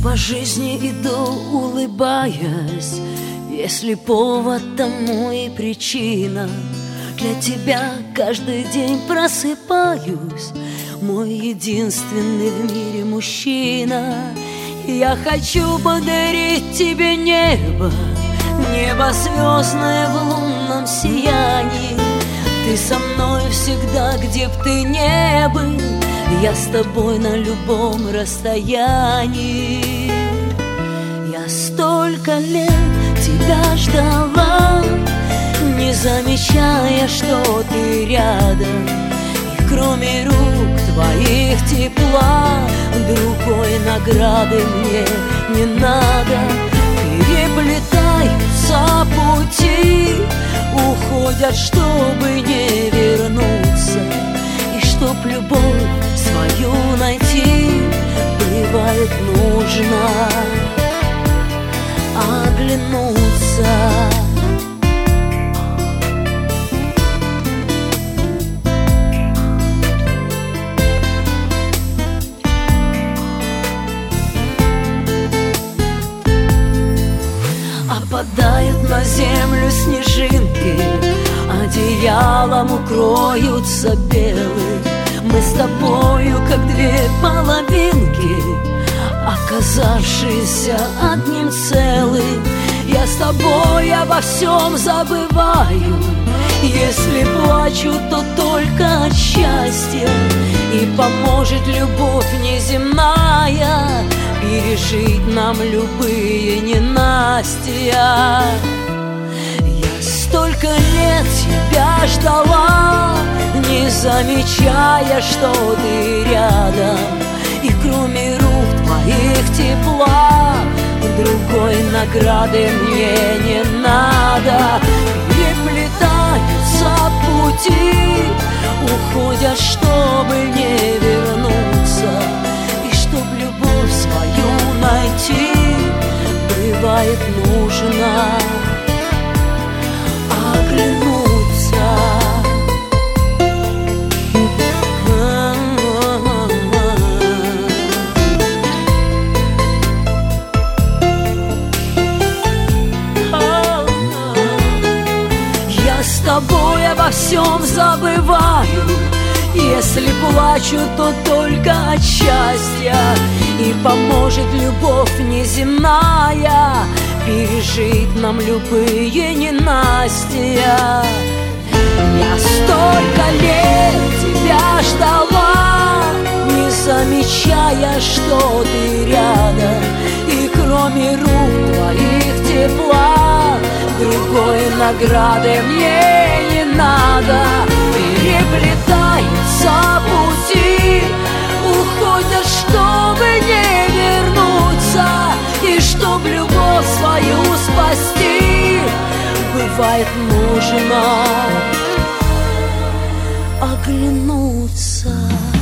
По жизни иду, улыбаясь, если повод тому и причина. Для тебя каждый день просыпаюсь, мой единственный в мире мужчина. Я хочу подарить тебе небо, небо звездное в лунном сиянии. Ты со мной всегда, где б ты не был, я с тобой на любом расстоянии. Я столько лет тебя ждала, не замечая, что ты рядом. И кроме рук твоих тепла, другой награды мне не надо. Переплетаются пути, уходят, чтобы не вернуться. И чтоб любовь свою найти, бывает нужно оглянуться. Опадают на землю снежинки, одеялом укроются белые. Мы с тобою, как две половинки, оказавшиеся одним целым. Я с тобой обо всем забываю, если плачу, то только от счастья. И поможет любовь неземная пережить нам любые ненастья. Я столько лет тебя ждала, не замечая, что ты рядом. И кроме рук твоих тепла, другой награды мне не надо. Переплетаются пути, уходят, чтобы не вернуться. И чтоб любовь свою найти, бывает нужно оглянуться. С тобой обо всем забываю, если плачу, то только от счастья. И поможет любовь неземная пережить нам любые ненастья. Я столько лет тебя ждала, не замечая, что ты рядом. И кроме рук твоих тепла, другой награды мне не надо. Переплетаются пути, уходят, чтобы не вернуться. И чтоб любовь свою спасти, бывает нужно оглянуться.